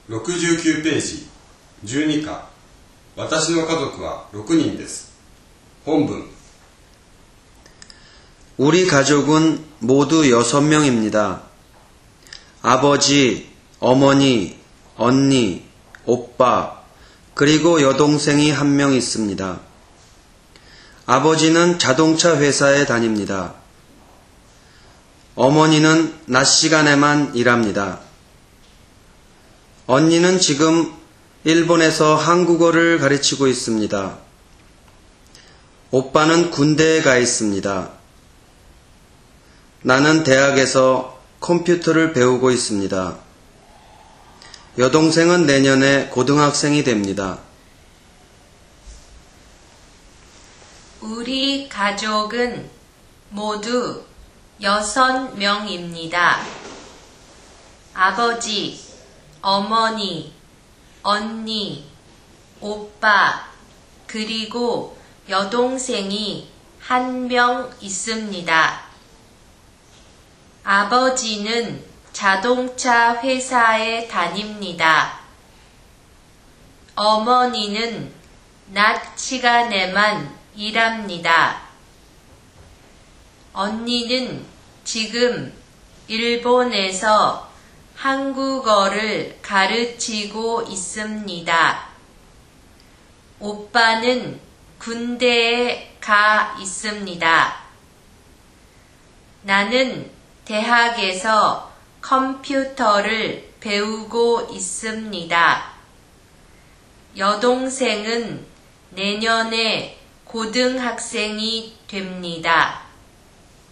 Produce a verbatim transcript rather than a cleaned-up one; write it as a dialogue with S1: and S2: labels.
S1: ろくじゅうきゅうページ、じゅうに課。私の家族はろくにんです。本文。
S2: 우리 가족은 모두 여섯 명입니다. 아버지, 어머니, 언니, 오빠, 그리고 여동생이 한 명 있습니다. 아버지는 자동차 회사에 다닙니다. 어머니는 낮 시간에만 일합니다. 언니는 지금 일본에서 한국어를 가르치고 있습니다. 오빠는 군대에 가 있습니다. 나는 대학에서 컴퓨터를 배우고 있습니다. 여동생은 내년에 고등학생이 됩니다.
S3: 우리 가족은 모두 여섯 명입니다. 아버지, 어머니, 언니, 오빠, 그리고 여동생이 한 명 있습니다. 아버지는 자동차 회사에 다닙니다. 어머니는 낮 시간에만 일합니다. 언니는 지금 일본에서 한국어를 가르치고 있습니다. 오빠는 군대에 가 있습니다. 나는 대학에서 컴퓨터를 배우고 있습니다. 여동생은 내년에 고등학생이 됩니다.